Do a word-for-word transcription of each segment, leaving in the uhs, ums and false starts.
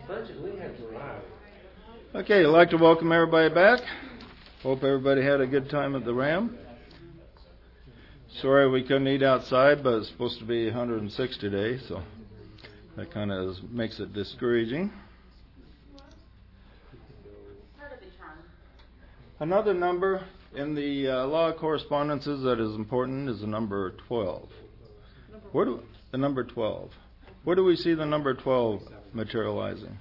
Okay, I'd like to welcome everybody back. Hope everybody had a good time at the Ram. Sorry we couldn't eat outside, but it's supposed to be one hundred six today, so that kind of makes it discouraging. Another number in the uh, law of correspondences that is important is the number twelve. Where do the number twelve? Where do we see the number twelve materializing?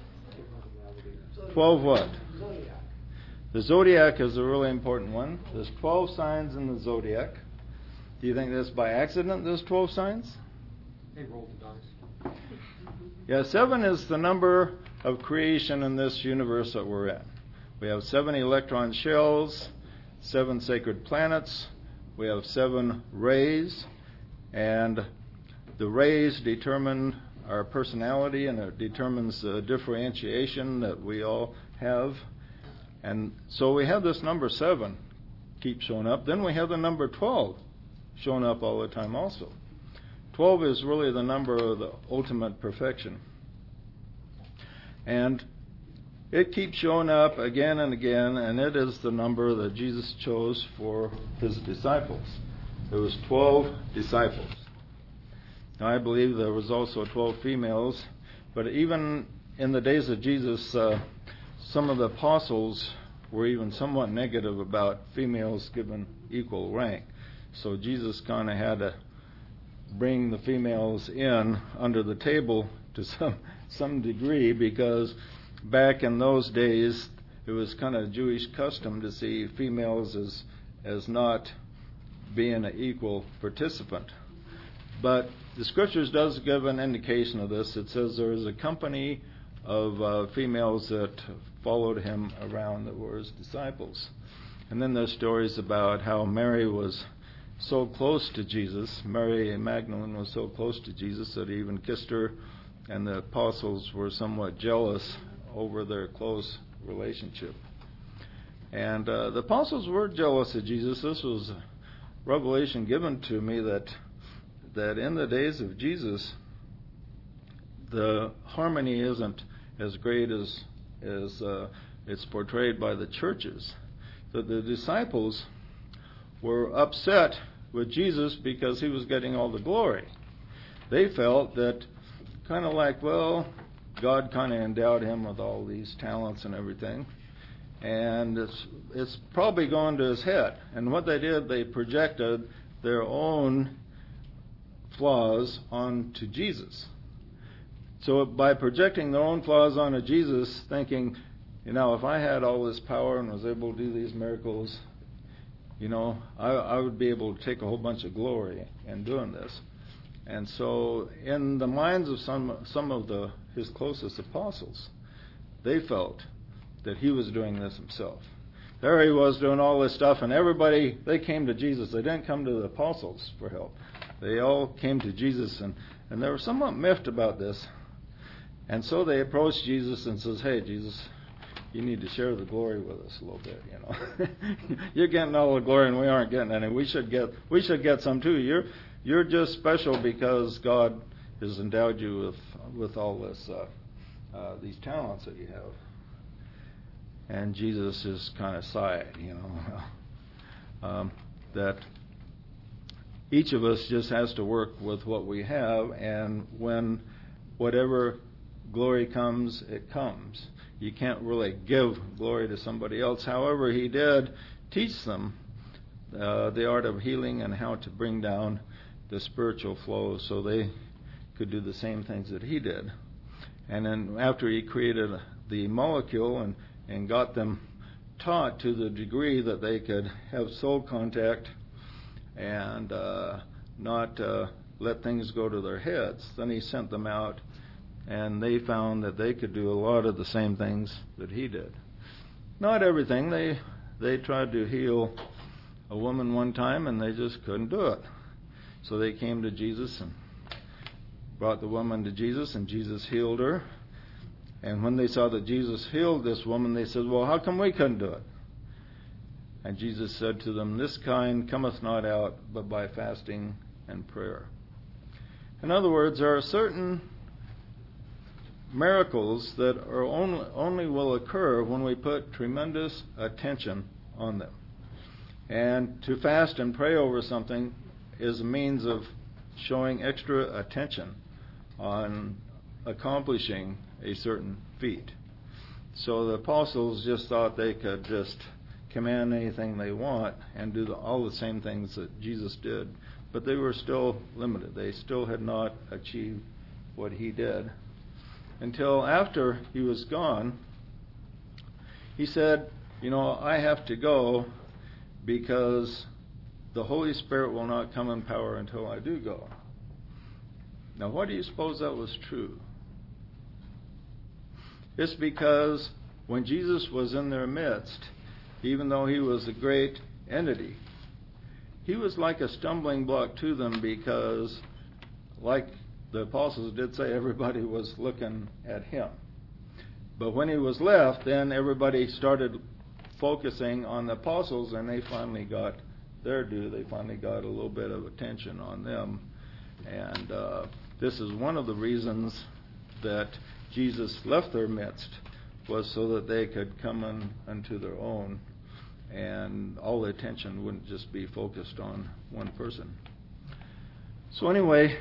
twelve what? The zodiac is a really important one. There's twelve signs in the zodiac. Do you think that's by accident, there's twelve signs? They rolled the dice. Yeah, seven is the number of creation in this universe that we're in. We have seven electron shells, seven sacred planets, we have seven rays, and the rays determine our personality, and it determines the differentiation that we all have. And so we have this number seven keep showing up. Then we have the number twelve showing up all the time also. twelve is really the number of the ultimate perfection. And it keeps showing up again and again, and it is the number that Jesus chose for his disciples. There was twelve disciples. Now, I believe there was also twelve females, but even in the days of Jesus, uh, some of the apostles were even somewhat negative about females given equal rank. So Jesus kind of had to bring the females in under the table to some some degree, because back in those days it was kind of Jewish custom to see females as as not being an equal participant. But the scriptures does give an indication of this. It says there was a company of uh, females that followed him around that were his disciples. And then there's stories about how Mary was so close to Jesus. Mary Magdalene was so close to Jesus that he even kissed her, and the apostles were somewhat jealous over their close relationship. And uh, the apostles were jealous of Jesus. This was a revelation given to me that that in the days of Jesus, the harmony isn't as great as as uh, it's portrayed by the churches. That the disciples were upset with Jesus because he was getting all the glory. They felt that kind of like, well, God kind of endowed him with all these talents and everything, and it's it's probably gone to his head. And what they did, they projected their own flaws onto Jesus. So by projecting their own flaws onto Jesus, thinking, you know, if I had all this power and was able to do these miracles, you know, I, I would be able to take a whole bunch of glory in doing this. And so in the minds of some some of the his closest apostles, they felt that he was doing this himself. There he was doing all this stuff, and everybody, they came to Jesus. They didn't come to the apostles for help. They all came to Jesus, and, and they were somewhat miffed about this. And so they approached Jesus and says, hey, Jesus, you need to share the glory with us a little bit, you know. You're getting all the glory and we aren't getting any. We should get we should get some too. You're you're just special because God has endowed you with with all this uh, uh, these talents that you have. And Jesus just kind of sighed, you know, um, that each of us just has to work with what we have, and when whatever glory comes, it comes. You can't really give glory to somebody else. However, he did teach them uh, the art of healing and how to bring down the spiritual flow so they could do the same things that he did. And then after he created the molecule and, and got them taught to the degree that they could have soul contact and uh, not uh, let things go to their heads, then he sent them out, and they found that they could do a lot of the same things that he did. Not everything. They they tried to heal a woman one time, and they just couldn't do it. So they came to Jesus and brought the woman to Jesus, and Jesus healed her. And when they saw that Jesus healed this woman, they said, well, how come we couldn't do it? And Jesus said to them, this kind cometh not out but by fasting and prayer. In other words, there are certain miracles that are only, only will occur when we put tremendous attention on them. And to fast and pray over something is a means of showing extra attention on accomplishing a certain feat. So the apostles just thought they could just command anything they want and do the, all the same things that Jesus did, but they were still limited. They still had not achieved what he did. Until after he was gone, he said, you know, I have to go because the Holy Spirit will not come in power until I do go. Now, why do you suppose that was true? It's because when Jesus was in their midst, even though he was a great entity, he was like a stumbling block to them because, like the apostles did say, everybody was looking at him. But when he was left, then everybody started focusing on the apostles, and they finally got their due. They finally got a little bit of attention on them. And uh, this is one of the reasons that Jesus left their midst, was so that they could come in, unto their own, and all the attention wouldn't just be focused on one person. So anyway,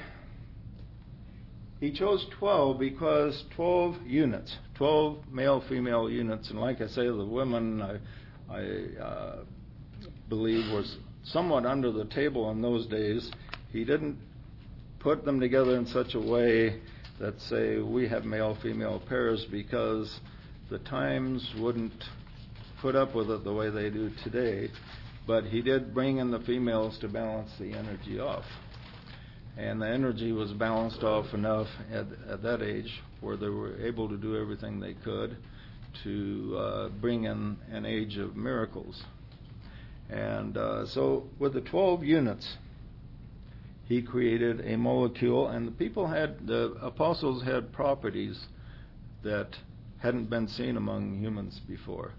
he chose twelve because twelve units, twelve male-female units, and like I say, the women, I, I uh, believe, was somewhat under the table in those days. He didn't put them together in such a way that, say, we have male-female pairs, because the times wouldn't put up with it the way they do today. But he did bring in the females to balance the energy off. And the energy was balanced off enough at, at that age where they were able to do everything they could to uh, bring in an age of miracles. And uh, so with the twelve units, he created a molecule, and the people had, the apostles had properties that hadn't been seen among humans before.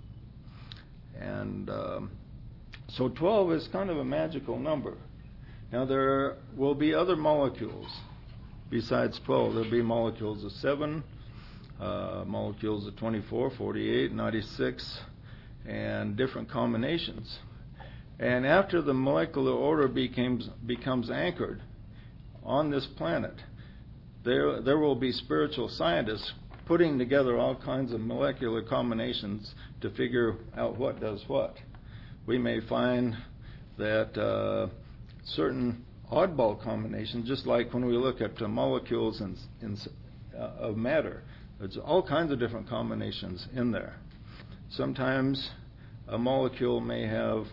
And um, so twelve is kind of a magical number. Now there will be other molecules besides twelve. There'll be molecules of seven, uh, molecules of twenty-four, forty-eight, ninety-six, and different combinations. And after the molecular order becomes becomes anchored on this planet, there there will be spiritual scientists putting together all kinds of molecular combinations to figure out what does what. We may find that uh, certain oddball combinations, just like when we look at the molecules in, in, uh, of matter, there's all kinds of different combinations in there. Sometimes a molecule may have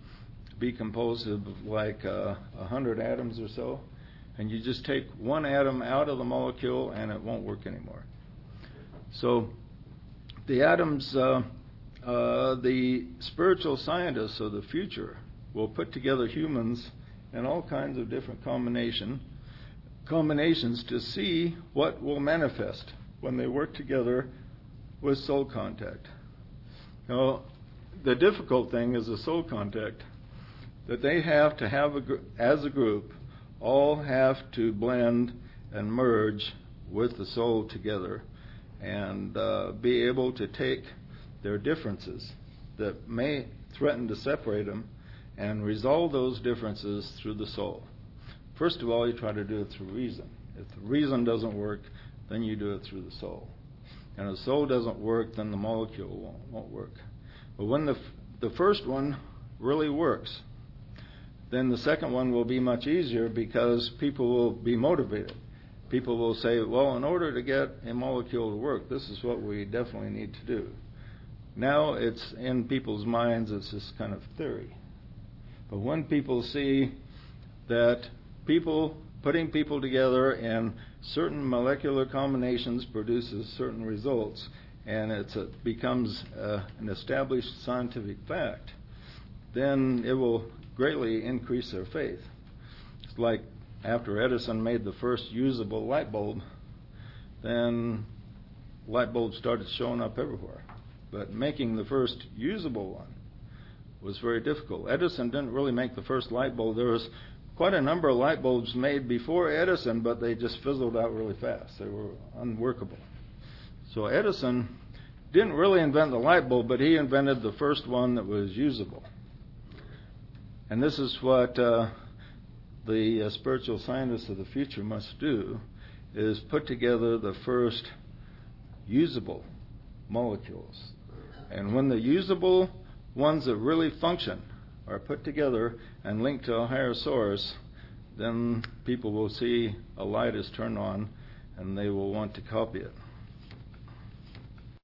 be composed of like uh, one hundred atoms or so, and you just take one atom out of the molecule and it won't work anymore. So the atoms, uh, uh, the spiritual scientists of the future will put together humans in all kinds of different combination combinations to see what will manifest when they work together with soul contact. Now, the difficult thing is the soul contact, that they have to have, a, as a group, all have to blend and merge with the soul together, and uh, be able to take their differences that may threaten to separate them and resolve those differences through the soul. First of all, you try to do it through reason. If the reason doesn't work, then you do it through the soul. And if the soul doesn't work, then the molecule won't, won't work. But when the, f- the first one really works, then the second one will be much easier, because people will be motivated. People will say, well, in order to get a molecule to work, this is what we definitely need to do. Now it's in people's minds, it's this kind of theory. But when people see that people, putting people together in certain molecular combinations produces certain results, and it's a, becomes uh, an established scientific fact, then it will greatly increase their faith. It's like after Edison made the first usable light bulb, then light bulbs started showing up everywhere. But making the first usable one was very difficult. Edison didn't really make the first light bulb. There was quite a number of light bulbs made before Edison, but they just fizzled out really fast. They were unworkable. So Edison didn't really invent the light bulb, but he invented the first one that was usable. And this is what uh, the uh, spiritual scientists of the future must do, is put together the first usable molecules. And when the usable ones that really function are put together and linked to a higher source, then people will see a light is turned on and they will want to copy it.